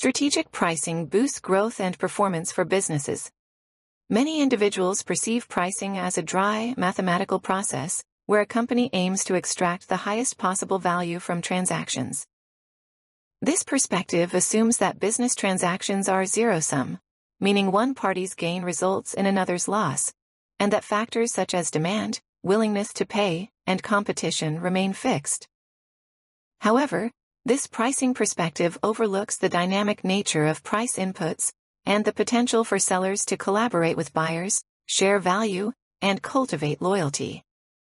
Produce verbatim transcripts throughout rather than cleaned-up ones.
Strategic pricing boosts growth and performance for businesses. Many individuals perceive pricing as a dry, mathematical process, where a company aims to extract the highest possible value from transactions. This perspective assumes that business transactions are zero-sum, meaning one party's gain results in another's loss, and that factors such as demand, willingness to pay, and competition remain fixed. However, this pricing perspective overlooks the dynamic nature of price inputs and the potential for sellers to collaborate with buyers, share value, and cultivate loyalty.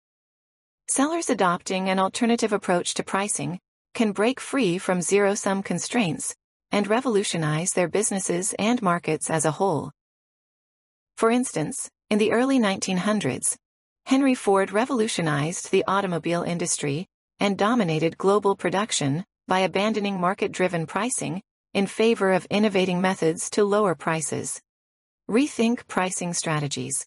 Sellers adopting an alternative approach to pricing can break free from zero-sum constraints and revolutionize their businesses and markets as a whole. For instance, in the early nineteen hundreds, Henry Ford revolutionized the automobile industry and dominated global production by abandoning market-driven pricing in favor of innovating methods to lower prices. Rethink pricing strategies.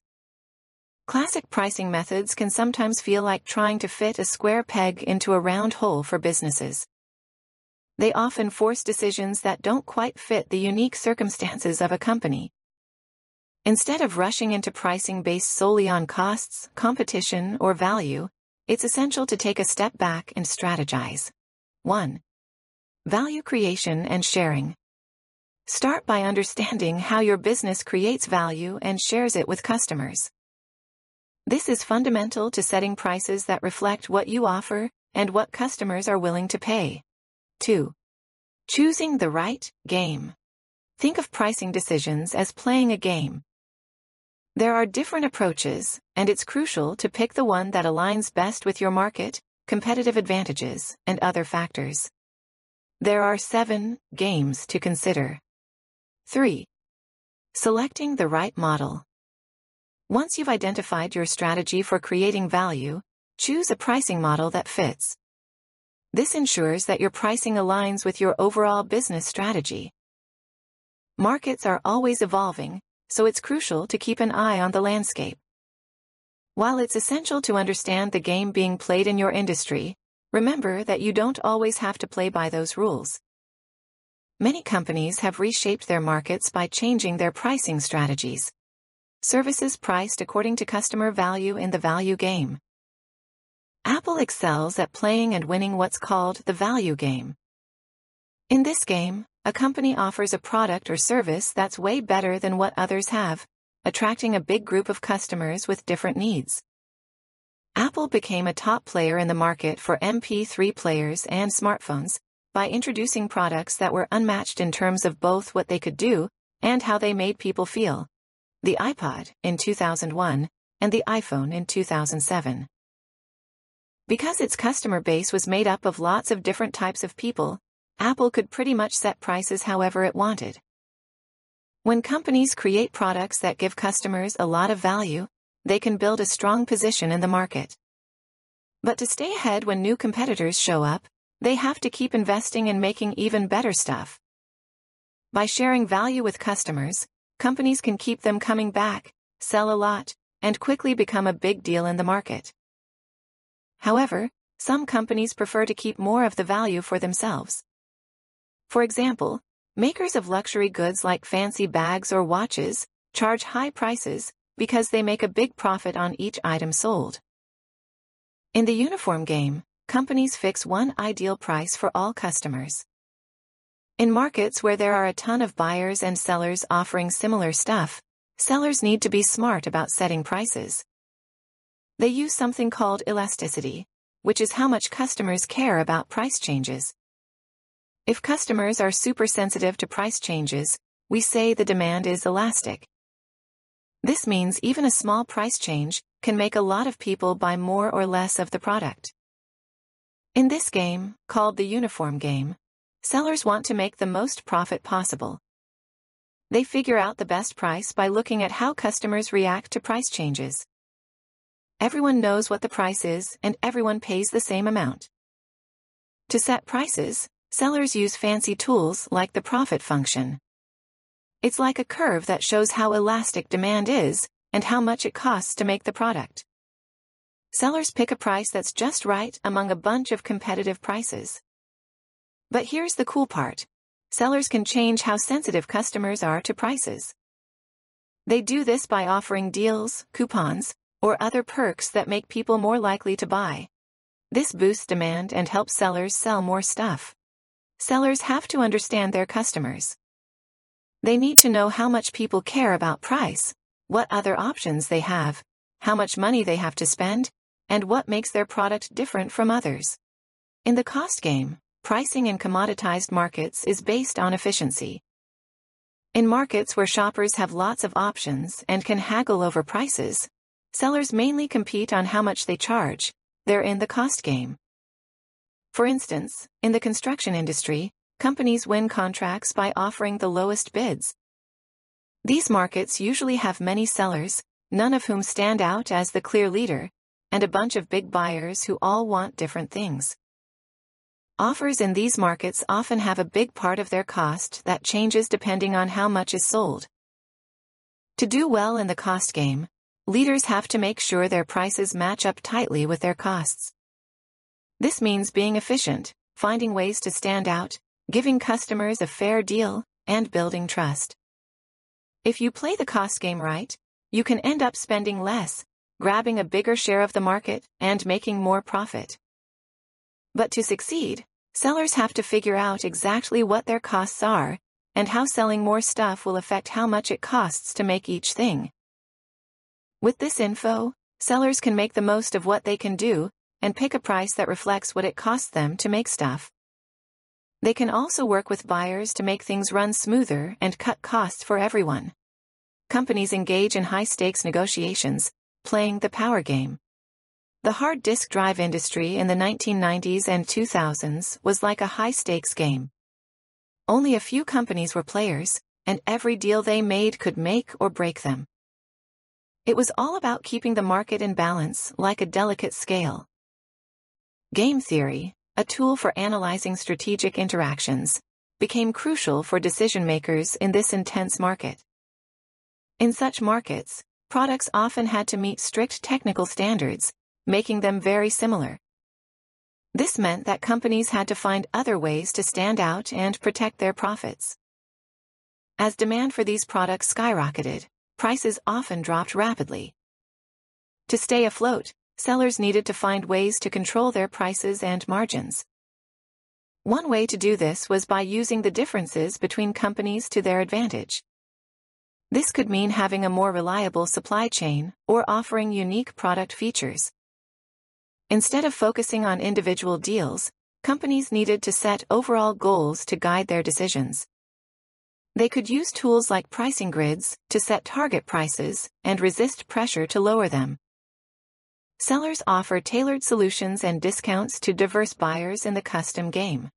Classic pricing methods can sometimes feel like trying to fit a square peg into a round hole for businesses. They often force decisions that don't quite fit the unique circumstances of a company. Instead of rushing into pricing based solely on costs, competition, or value, it's essential to take a step back and strategize. one. Value creation and sharing. Start by understanding how your business creates value and shares it with customers. This is fundamental to setting prices that reflect what you offer and what customers are willing to pay. two. Choosing the right game. Think of pricing decisions as playing a game. There are different approaches, and it's crucial to pick the one that aligns best with your market, competitive advantages, and other factors. There are seven games to consider. three. Selecting the right model. Once you've identified your strategy for creating value, choose a pricing model that fits. This ensures that your pricing aligns with your overall business strategy. Markets are always evolving, so it's crucial to keep an eye on the landscape. While it's essential to understand the game being played in your industry, remember that you don't always have to play by those rules. Many companies have reshaped their markets by changing their pricing strategies. Services priced according to customer value in the value game. Apple excels at playing and winning what's called the value game. In this game, a company offers a product or service that's way better than what others have, attracting a big group of customers with different needs. Apple became a top player in the market for M P three players and smartphones by introducing products that were unmatched in terms of both what they could do and how they made people feel. The iPod in two thousand one and the iPhone in two thousand seven. Because its customer base was made up of lots of different types of people, Apple could pretty much set prices however it wanted. When companies create products that give customers a lot of value, they can build a strong position in the market. But to stay ahead when new competitors show up, they have to keep investing in making even better stuff. By sharing value with customers, companies can keep them coming back, sell a lot, and quickly become a big deal in the market. However, some companies prefer to keep more of the value for themselves. For example, makers of luxury goods like fancy bags or watches charge high prices because they make a big profit on each item sold. In the uniform game, companies fix one ideal price for all customers. In markets where there are a ton of buyers and sellers offering similar stuff, sellers need to be smart about setting prices. They use something called elasticity, which is how much customers care about price changes. If customers are super sensitive to price changes, we say the demand is elastic. This means even a small price change can make a lot of people buy more or less of the product. In this game, called the uniform game, sellers want to make the most profit possible. They figure out the best price by looking at how customers react to price changes. Everyone knows what the price is and everyone pays the same amount. To set prices, sellers use fancy tools like the profit function. It's like a curve that shows how elastic demand is and how much it costs to make the product. Sellers pick a price that's just right among a bunch of competitive prices. But here's the cool part. sellers can change how sensitive customers are to prices. They do this by offering deals, coupons, or other perks that make people more likely to buy. This boosts demand and helps sellers sell more stuff. Sellers have to understand their customers. They need to know how much people care about price, what other options they have, how much money they have to spend, and what makes their product different from others. In the cost game, pricing in commoditized markets is based on efficiency. In markets where shoppers have lots of options and can haggle over prices, sellers mainly compete on how much they charge. They're in the cost game. For instance, in the construction industry, companies win contracts by offering the lowest bids. These markets usually have many sellers, none of whom stand out as the clear leader, and a bunch of big buyers who all want different things. Offers in these markets often have a big part of their cost that changes depending on how much is sold. To do well in the cost game, leaders have to make sure their prices match up tightly with their costs. This means being efficient, finding ways to stand out, giving customers a fair deal, and building trust. If you play the cost game right, you can end up spending less, grabbing a bigger share of the market, and making more profit. But to succeed, sellers have to figure out exactly what their costs are, and how selling more stuff will affect how much it costs to make each thing. With this info, sellers can make the most of what they can do, and pick a price that reflects what it costs them to make stuff. They can also work with buyers to make things run smoother and cut costs for everyone. Companies engage in high-stakes negotiations, playing the power game. The hard disk drive industry in the nineteen nineties and two thousands was like a high-stakes game. Only a few companies were players, and every deal they made could make or break them. It was all about keeping the market in balance like a delicate scale. Game theory, a tool for analyzing strategic interactions, became crucial for decision-makers in this intense market. In such markets, products often had to meet strict technical standards, making them very similar. This meant that companies had to find other ways to stand out and protect their profits. As demand for these products skyrocketed, prices often dropped rapidly. To stay afloat, sellers needed to find ways to control their prices and margins. One way to do this was by using the differences between companies to their advantage. This could mean having a more reliable supply chain or offering unique product features. Instead of focusing on individual deals, companies needed to set overall goals to guide their decisions. They could use tools like pricing grids to set target prices and resist pressure to lower them. Sellers offer tailored solutions and discounts to diverse buyers in the custom game.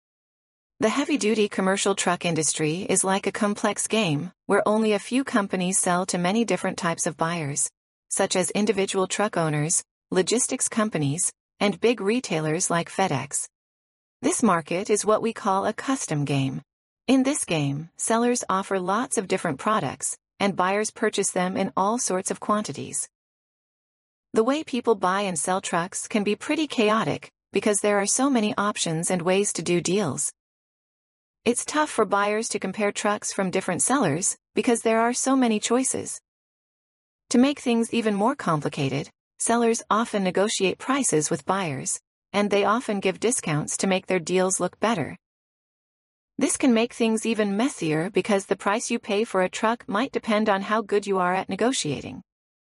The heavy-duty commercial truck industry is like a complex game where only a few companies sell to many different types of buyers, such as individual truck owners, logistics companies, and big retailers like FedEx. This market is what we call a custom game. In this game, sellers offer lots of different products, and buyers purchase them in all sorts of quantities. The way people buy and sell trucks can be pretty chaotic because there are so many options and ways to do deals. It's tough for buyers to compare trucks from different sellers because there are so many choices. To make things even more complicated, sellers often negotiate prices with buyers, and they often give discounts to make their deals look better. This can make things even messier because the price you pay for a truck might depend on how good you are at negotiating.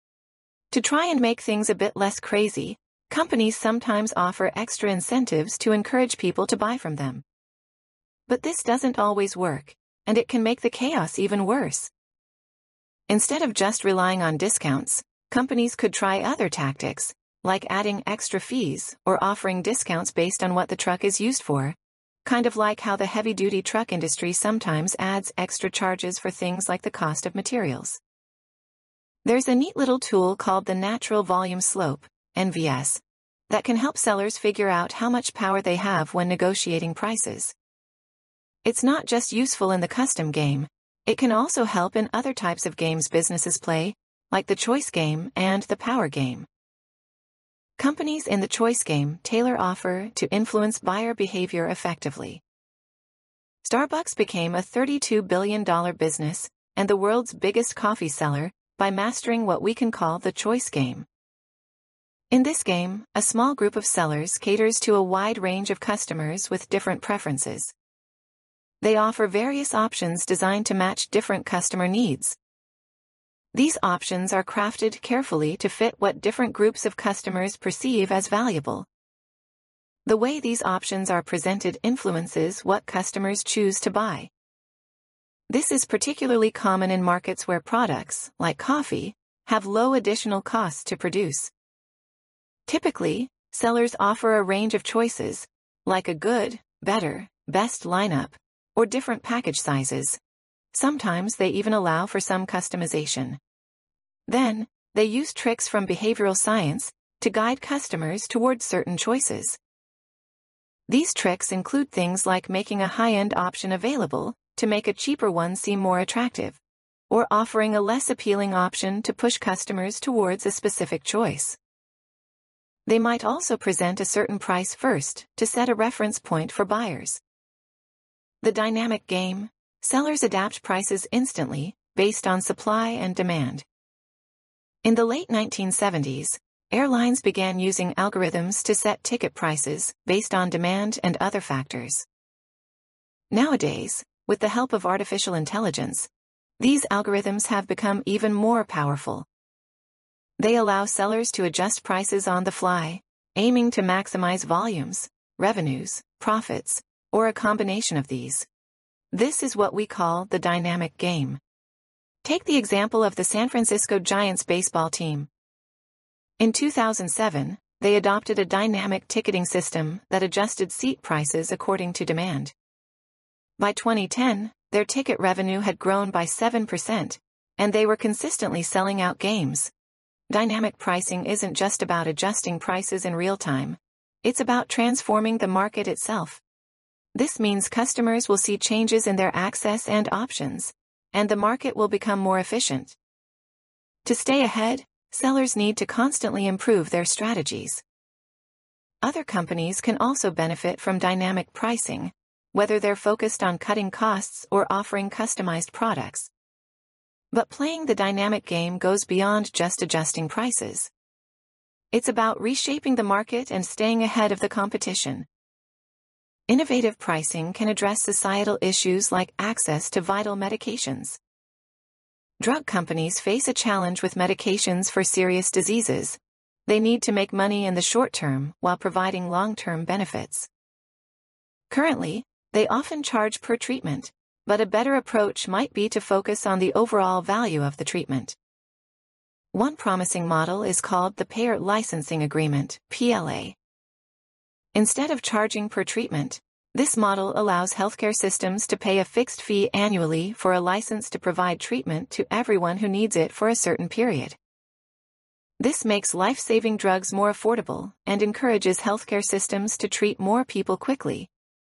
To try and make things a bit less crazy, companies sometimes offer extra incentives to encourage people to buy from them. But this doesn't always work, and it can make the chaos even worse. Instead of just relying on discounts, companies could try other tactics, like adding extra fees or offering discounts based on what the truck is used for, kind of like how the heavy-duty truck industry sometimes adds extra charges for things like the cost of materials. There's a neat little tool called the Natural Volume Slope, N V S, that can help sellers figure out how much power they have when negotiating prices. It's not just useful in the custom game, it can also help in other types of games businesses play, like the choice game and the power game. Companies in the choice game tailor offer to influence buyer behavior effectively. Starbucks became a thirty-two billion dollars business and the world's biggest coffee seller by mastering what we can call the choice game. In this game, a small group of sellers caters to a wide range of customers with different preferences. They offer various options designed to match different customer needs. These options are crafted carefully to fit what different groups of customers perceive as valuable. The way these options are presented influences what customers choose to buy. This is particularly common in markets where products, like coffee, have low additional costs to produce. Typically, sellers offer a range of choices, like a good, better, best lineup, or different package sizes. Sometimes they even allow for some customization. Then, they use tricks from behavioral science to guide customers towards certain choices. These tricks include things like making a high-end option available to make a cheaper one seem more attractive, or offering a less appealing option to push customers towards a specific choice. They might also present a certain price first to set a reference point for buyers. The dynamic game: sellers adapt prices instantly, based on supply and demand. In the late nineteen seventies, airlines began using algorithms to set ticket prices based on demand and other factors. Nowadays, with the help of artificial intelligence, these algorithms have become even more powerful. They allow sellers to adjust prices on the fly, aiming to maximize volumes, revenues, profits, or a combination of these. This is what we call the dynamic game. Take the example of the San Francisco Giants baseball team. In two thousand seven, they adopted a dynamic ticketing system that adjusted seat prices according to demand. By twenty ten, their ticket revenue had grown by seven percent, and they were consistently selling out games. Dynamic pricing isn't just about adjusting prices in real time. It's about transforming the market itself. This means customers will see changes in their access and options, and the market will become more efficient. To stay ahead, sellers need to constantly improve their strategies. Other companies can also benefit from dynamic pricing, whether they're focused on cutting costs or offering customized products. But playing the dynamic game goes beyond just adjusting prices. It's about reshaping the market and staying ahead of the competition. Innovative pricing can address societal issues like access to vital medications. Drug companies face a challenge with medications for serious diseases. They need to make money in the short term while providing long-term benefits. Currently, they often charge per treatment, but a better approach might be to focus on the overall value of the treatment. One promising model is called the Payer Licensing Agreement, P L A. Instead of charging per treatment, this model allows healthcare systems to pay a fixed fee annually for a license to provide treatment to everyone who needs it for a certain period. This makes life-saving drugs more affordable and encourages healthcare systems to treat more people quickly.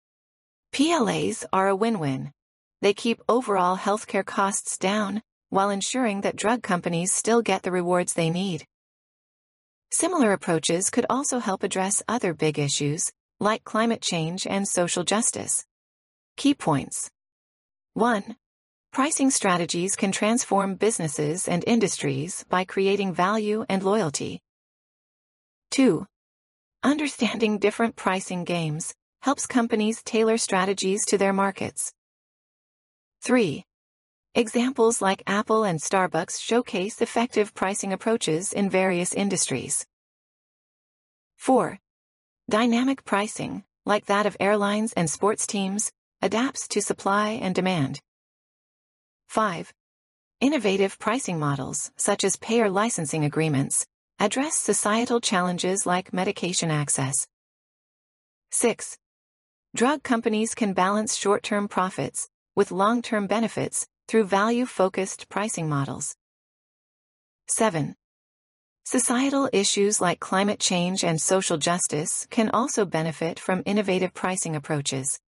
P L As are a win-win. They keep overall healthcare costs down, while ensuring that drug companies still get the rewards they need. Similar approaches could also help address other big issues, like climate change and social justice. Key points. one. Pricing strategies can transform businesses and industries by creating value and loyalty. two. Understanding different pricing games helps companies tailor strategies to their markets. three. Examples like Apple and Starbucks showcase effective pricing approaches in various industries. four. Dynamic pricing, like that of airlines and sports teams, adapts to supply and demand. five. Innovative pricing models, such as payer licensing agreements, address societal challenges like medication access. six. Drug companies can balance short-term profits with long-term benefits through value-focused pricing models. seven. Societal issues like climate change and social justice can also benefit from innovative pricing approaches.